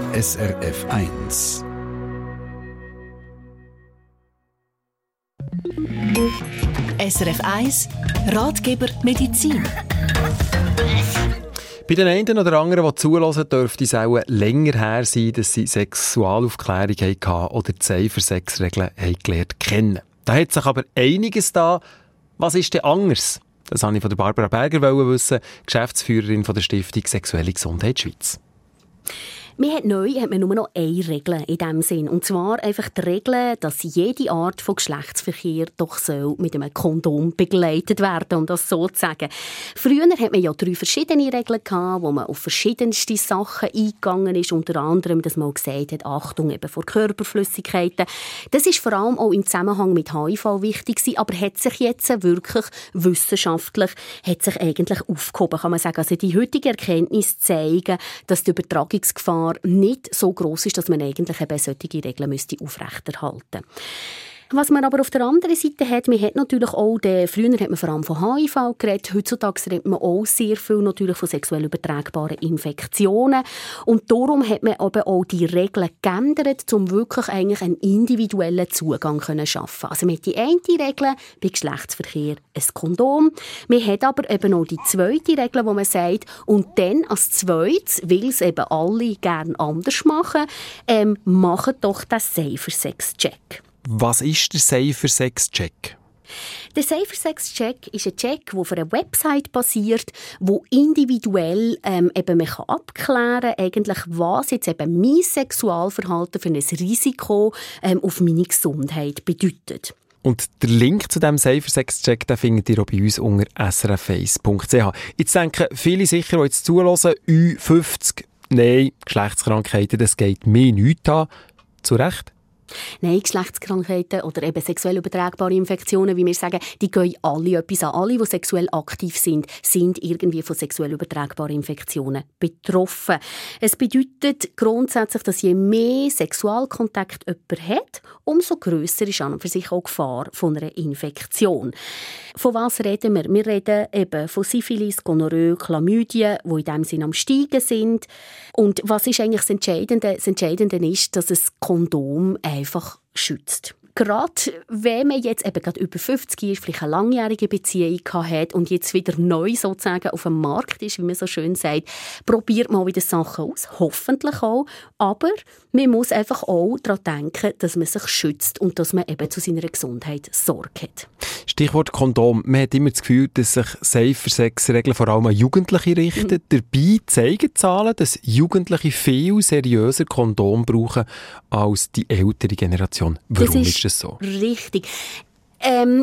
SRF 1. SRF 1 Ratgeber Medizin. Bei den einen oder anderen, die zuhören, dürfte es auch länger her sein, dass sie Sexualaufklärung hatten oder die Cypher-Sex-Regeln gelernt kennen. Da hat sich aber einiges da. Was ist denn anders? Das wollte ich von der Barbara Berger wissen, Geschäftsführerin von der Stiftung Sexuelle Gesundheit Schweiz. Neu hat man nur noch eine Regel in diesem Sinn. Und zwar einfach die Regel, dass jede Art von Geschlechtsverkehr doch soll mit einem Kondom begleitet werden, um das so zu sagen. Früher hat man ja 3 verschiedene Regeln gehabt, wo man auf verschiedenste Sachen eingegangen ist. Unter anderem, dass man auch gesagt hat, Achtung eben vor Körperflüssigkeiten. Das ist vor allem auch im Zusammenhang mit HIV wichtig gewesen, aber hat sich jetzt wirklich wissenschaftlich eigentlich aufgehoben, kann man sagen. Also die heutigen Erkenntnisse zeigen, dass die Übertragungsgefahr nicht so gross ist, dass man eigentlich eben solche Regeln aufrechterhalten müsste. Was man aber auf der anderen Seite hat, man hat natürlich auch, früher hat man vor allem von HIV geredet, heutzutage redet man auch sehr viel natürlich von sexuell übertragbaren Infektionen. Und darum hat man aber auch die Regeln geändert, um wirklich eigentlich einen individuellen Zugang zu schaffen. Also man hat die eine Regel bei Geschlechtsverkehr ein Kondom, man hat aber eben auch die zweite Regel, wo man sagt, und dann als zweites, weil es eben alle gerne anders machen, machen doch den Safer-Sex-Check. Was ist der Safer-Sex-Check? Der Safer-Sex-Check ist ein Check, der auf einer Website basiert, wo individuell eben man kann abklären kann, was jetzt eben mein Sexualverhalten für ein Risiko auf meine Gesundheit bedeutet. Und der Link zu diesem Safer-Sex-Check findet ihr auch bei uns unter srf1.ch. Jetzt denken viele sicher, die jetzt zuhören, Ü50, nein, Geschlechtskrankheiten, das geht mir nichts an. Zu Recht? Nein, Geschlechtskrankheiten oder eben sexuell übertragbare Infektionen, wie wir sagen, die gehen alle etwas an. Alle, die sexuell aktiv sind irgendwie von sexuell übertragbaren Infektionen betroffen. Es bedeutet grundsätzlich, dass je mehr Sexualkontakt jemand hat, umso grösser ist an und für sich auch die Gefahr von einer Infektion. Von was reden wir? Wir reden eben von Syphilis, Gonorrhoe, Chlamydien, die in diesem Sinne am Steigen sind. Und was ist eigentlich das Entscheidende? Das Entscheidende ist, dass ein Kondom einfach schützt. Gerade wenn man jetzt eben gerade über 50 ist, vielleicht eine langjährige Beziehung hat und jetzt wieder neu sozusagen auf dem Markt ist, wie man so schön sagt, probiert mal wieder Sachen aus, hoffentlich auch. Aber man muss einfach auch daran denken, dass man sich schützt und dass man eben zu seiner Gesundheit Sorge hat. Stichwort Kondom. Man hat immer das Gefühl, dass sich Safer-Sex-Regeln vor allem an Jugendliche richten. Dabei zeigen Zahlen, dass Jugendliche viel seriöser Kondom brauchen als die ältere Generation. Warum ist das so? Richtig. Man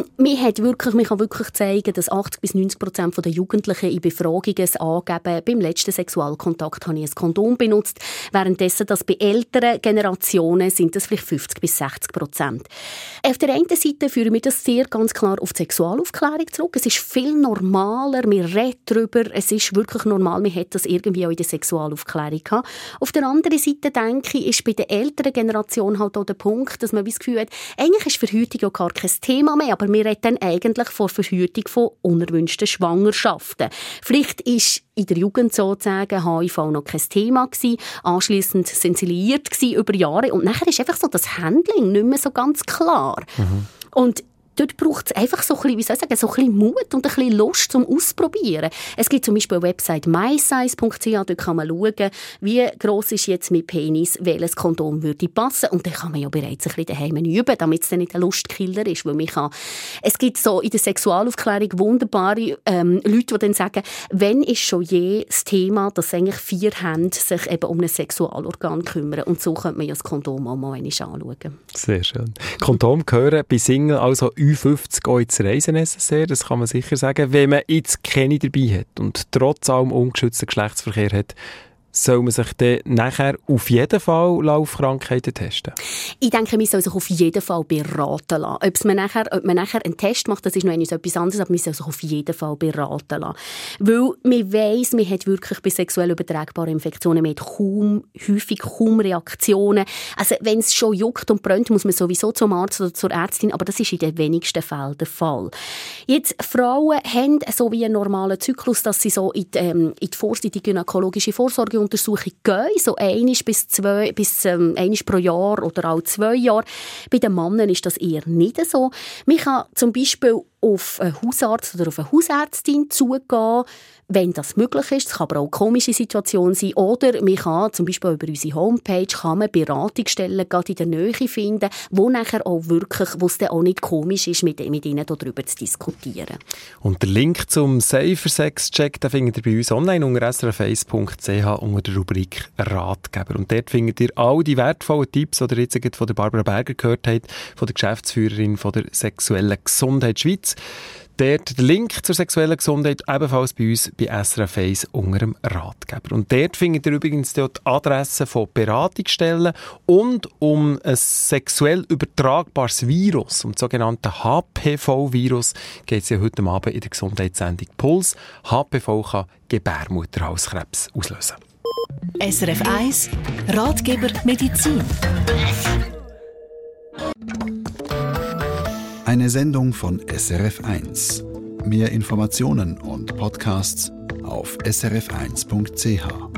kann wirklich zeigen, dass 80-90% der Jugendlichen in Befragungen angeben, beim letzten Sexualkontakt habe ich ein Kondom benutzt, währenddessen dass bei älteren Generationen sind das vielleicht 50-60%. Auf der einen Seite führen wir das sehr ganz klar auf die Sexualaufklärung zurück. Es ist viel normaler, wir reden darüber, es ist wirklich normal, man hat das irgendwie auch in der Sexualaufklärung gehabt. Auf der anderen Seite, denke ich, ist bei der älteren Generation halt auch der Punkt, dass man das Gefühl hat, eigentlich ist Verhütung auch gar kein Thema mehr, aber wir reden dann eigentlich von Verhütung von unerwünschten Schwangerschaften. Vielleicht ist in der Jugend sozusagen HIV noch kein Thema gewesen, anschliessend sensibilisiert gewesen über Jahre und nachher ist einfach so das Handling nicht mehr so ganz klar. Und dort braucht es einfach so ein bisschen, so ein bisschen Mut und ein bisschen Lust zum Ausprobieren. Es gibt zum Beispiel eine Website mysize.ch, dort kann man schauen, wie gross ist jetzt mein Penis, welches Kondom würde passen. Und dann kann man ja bereits ein bisschen daheim üben, damit es dann nicht ein Lustkiller ist. Weil es gibt so in der Sexualaufklärung wunderbare Leute, die dann sagen, wenn ist schon je das Thema, dass eigentlich 4 Hände sich eben um ein Sexualorgan kümmern. Und so könnte man ja das Kondom auch mal einmal anschauen. Sehr schön. Kondom gehören bei Single also Ü50 auch ins Reisen-SSR, das kann man sicher sagen. Wenn man jetzt keine dabei hat und trotz allem ungeschützten Geschlechtsverkehr hat, soll man sich dann nachher auf jeden Fall auf Krankheiten testen? Ich denke, man soll sich auf jeden Fall beraten lassen. Ob man nachher einen Test macht, das ist noch etwas anderes, aber man soll sich auf jeden Fall beraten lassen. Weil man weiss, man hat wirklich bei sexuell übertragbaren Infektionen häufig kaum Reaktionen. Also wenn es schon juckt und brennt, muss man sowieso zum Arzt oder zur Ärztin, aber das ist in den wenigsten Fällen der Fall. Jetzt, Frauen haben so wie einen normalen Zyklus, dass sie so in die gynäkologische Vorsorge Befrageuntersuchung gehen, so einmal pro Jahr oder alle 2 Jahre. Bei den Männern ist das eher nicht so. Man kann zum Beispiel auf einen Hausarzt oder auf eine Hausärztin zugehen, wenn das möglich ist. Es kann aber auch eine komische Situation sein. Oder man kann zum Beispiel über unsere Homepage Beratungsstellen gerade in der Nähe finden, wo nachher auch wirklich, wo es dann auch nicht komisch ist, mit ihnen darüber zu diskutieren. Und den Link zum Safer-Sex-Check findet ihr bei uns online unter srf1.ch unter der Rubrik Ratgeber. Und dort findet ihr all die wertvollen Tipps, die ihr jetzt von der Barbara Berger gehört habt, von der Geschäftsführerin von der Sexuellen Gesundheit Schweiz. Dort der Link zur sexuellen Gesundheit ebenfalls bei uns bei SRF 1 unter dem Ratgeber. Und dort findet ihr übrigens die Adresse von Beratungsstellen und um ein sexuell übertragbares Virus, um das sogenannte HPV-Virus, geht es ja heute Abend in der Gesundheitssendung Puls. HPV kann Gebärmutterhalskrebs auslösen. SRF 1 Ratgeber Medizin. Eine Sendung von SRF 1. Mehr Informationen und Podcasts auf srf1.ch.